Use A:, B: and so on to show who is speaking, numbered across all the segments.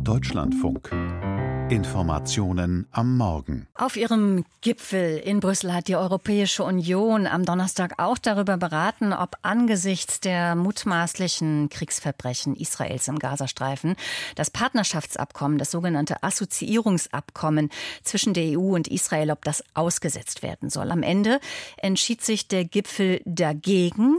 A: Deutschlandfunk. Informationen am Morgen.
B: Auf ihrem Gipfel in Brüssel hat die Europäische Union am Donnerstag auch darüber beraten, ob angesichts der mutmaßlichen Kriegsverbrechen Israels im Gazastreifen das Partnerschaftsabkommen, das sogenannte Assoziierungsabkommen zwischen der EU und Israel, ob das ausgesetzt werden soll. Am Ende entschied sich der Gipfel dagegen.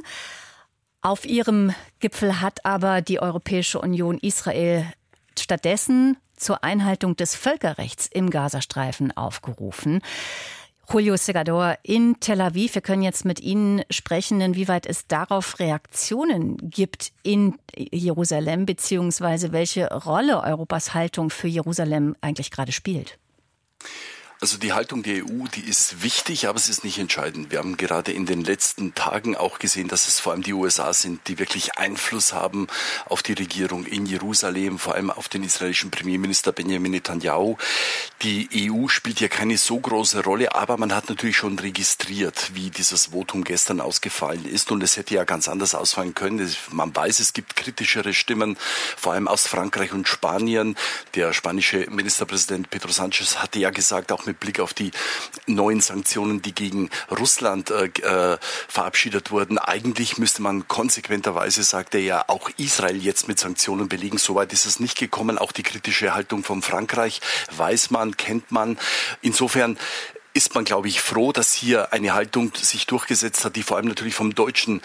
B: Auf ihrem Gipfel hat aber die Europäische Union Israel stattdessen zur Einhaltung des Völkerrechts im Gazastreifen aufgerufen. Julio Segador in Tel Aviv. Wir können jetzt mit Ihnen sprechen, inwieweit es darauf Reaktionen gibt in Jerusalem, beziehungsweise welche Rolle Europas Haltung für Jerusalem eigentlich gerade spielt.
C: Also die Haltung der EU, die ist wichtig, aber es ist nicht entscheidend. Wir haben gerade in den letzten Tagen auch gesehen, dass es vor allem die USA sind, die wirklich Einfluss haben auf die Regierung in Jerusalem, vor allem auf den israelischen Premierminister Benjamin Netanyahu. Die EU spielt hier keine so große Rolle, aber man hat natürlich schon registriert, wie dieses Votum gestern ausgefallen ist. Und es hätte ja ganz anders ausfallen können. Man weiß, es gibt kritischere Stimmen, vor allem aus Frankreich und Spanien. Der spanische Ministerpräsident Pedro Sánchez hatte ja gesagt, auch mit Blick auf die neuen Sanktionen, die gegen Russland verabschiedet wurden. Eigentlich müsste man konsequenterweise, sagt er ja, auch Israel jetzt mit Sanktionen belegen. Soweit ist es nicht gekommen. Auch die kritische Haltung von Frankreich weiß man, kennt man. Insofern ist man, glaube ich, froh, dass hier eine Haltung sich durchgesetzt hat, die vor allem natürlich vom deutschen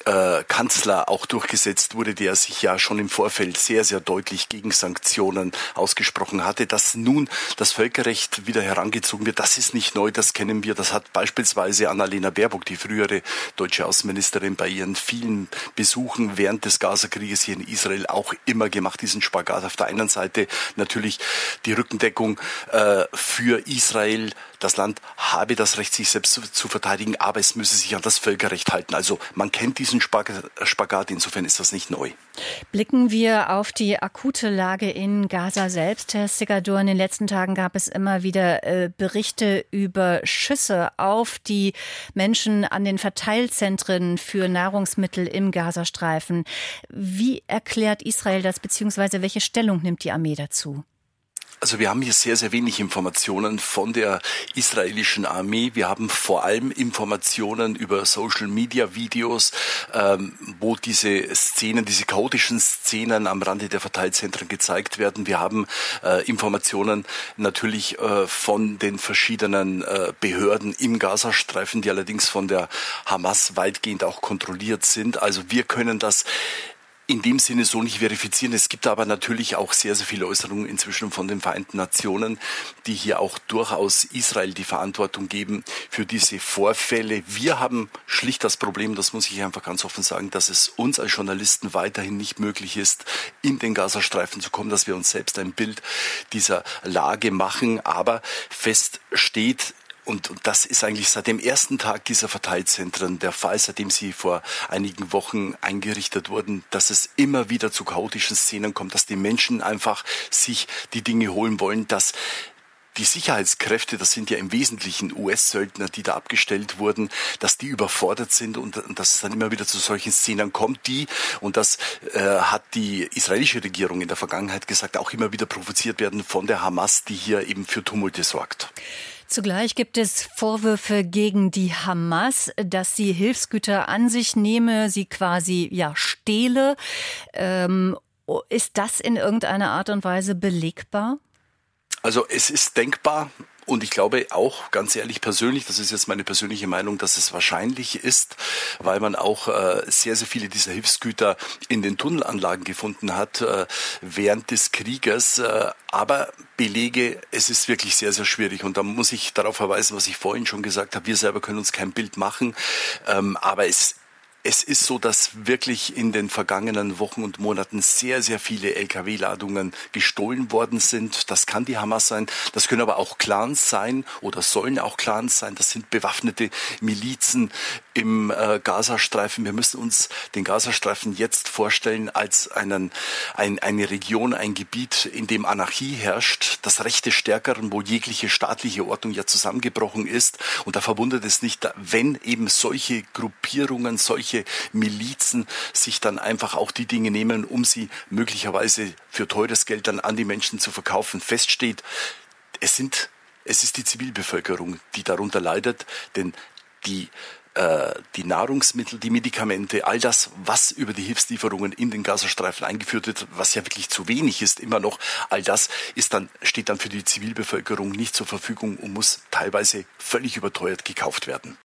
C: Kanzler auch durchgesetzt wurde, der sich ja schon im Vorfeld sehr, sehr deutlich gegen Sanktionen ausgesprochen hatte. Dass nun das Völkerrecht wieder herangezogen wird, das ist nicht neu, das kennen wir. Das hat beispielsweise Annalena Baerbock, die frühere deutsche Außenministerin, bei ihren vielen Besuchen während des Gazakrieges hier in Israel auch immer gemacht, diesen Spagat. Auf der einen Seite natürlich die Rückendeckung für Israel. Das Land habe das Recht, sich selbst zu verteidigen, aber es müsse sich an das Völkerrecht halten. Also man kennt diesen Spagat, insofern ist das nicht neu.
B: Blicken wir auf die akute Lage in Gaza selbst, Herr Segador. In den letzten Tagen gab es immer wieder Berichte über Schüsse auf die Menschen an den Verteilzentren für Nahrungsmittel im Gazastreifen. Wie erklärt Israel das, beziehungsweise welche Stellung nimmt die Armee dazu?
C: Also wir haben hier sehr, sehr wenig Informationen von der israelischen Armee. Wir haben vor allem Informationen über Social-Media-Videos, wo diese Szenen, diese chaotischen Szenen am Rande der Verteilzentren gezeigt werden. Wir haben Informationen natürlich von den verschiedenen Behörden im Gazastreifen, die allerdings von der Hamas weitgehend auch kontrolliert sind. Also wir können das in dem Sinne so nicht verifizieren. Es gibt aber natürlich auch sehr, sehr viele Äußerungen inzwischen von den Vereinten Nationen, die hier auch durchaus Israel die Verantwortung geben für diese Vorfälle. Wir haben schlicht das Problem, das muss ich einfach ganz offen sagen, dass es uns als Journalisten weiterhin nicht möglich ist, in den Gazastreifen zu kommen, dass wir uns selbst ein Bild dieser Lage machen. Aber fest steht, und das ist eigentlich seit dem ersten Tag dieser Verteilzentren der Fall, seitdem sie vor einigen Wochen eingerichtet wurden, dass es immer wieder zu chaotischen Szenen kommt, dass die Menschen einfach sich die Dinge holen wollen, dass die Sicherheitskräfte, das sind ja im Wesentlichen US-Söldner, die da abgestellt wurden, dass die überfordert sind und dass es dann immer wieder zu solchen Szenen kommt, und das hat die israelische Regierung in der Vergangenheit gesagt, auch immer wieder provoziert werden von der Hamas, die hier eben für Tumulte sorgt.
B: Zugleich gibt es Vorwürfe gegen die Hamas, dass sie Hilfsgüter an sich nehme, sie quasi stehle. Ist das in irgendeiner Art und Weise belegbar?
C: Also es ist denkbar. Und ich glaube auch, ganz ehrlich persönlich, das ist jetzt meine persönliche Meinung, dass es wahrscheinlich ist, weil man auch sehr, sehr viele dieser Hilfsgüter in den Tunnelanlagen gefunden hat während des Krieges. Aber Belege, es ist wirklich sehr, sehr schwierig. Und da muss ich darauf verweisen, was ich vorhin schon gesagt habe. Wir selber können uns kein Bild machen. Aber es ist so, dass wirklich in den vergangenen Wochen und Monaten sehr, sehr viele Lkw-Ladungen gestohlen worden sind. Das kann die Hamas sein. Das können aber auch Clans sein oder sollen auch Clans sein. Das sind bewaffnete Milizen im Gazastreifen. Wir müssen uns den Gazastreifen jetzt vorstellen als eine Region, ein Gebiet, in dem Anarchie herrscht, das Recht des Stärkeren, wo jegliche staatliche Ordnung ja zusammengebrochen ist. Und da verwundert es nicht, wenn eben solche Gruppierungen, solche irgendwelche Milizen sich dann einfach auch die Dinge nehmen, um sie möglicherweise für teures Geld dann an die Menschen zu verkaufen. Fest steht, es ist die Zivilbevölkerung, die darunter leidet, denn die Nahrungsmittel, die Medikamente, all das, was über die Hilfslieferungen in den Gazastreifen eingeführt wird, was ja wirklich zu wenig ist immer noch, all das steht dann für die Zivilbevölkerung nicht zur Verfügung und muss teilweise völlig überteuert gekauft werden.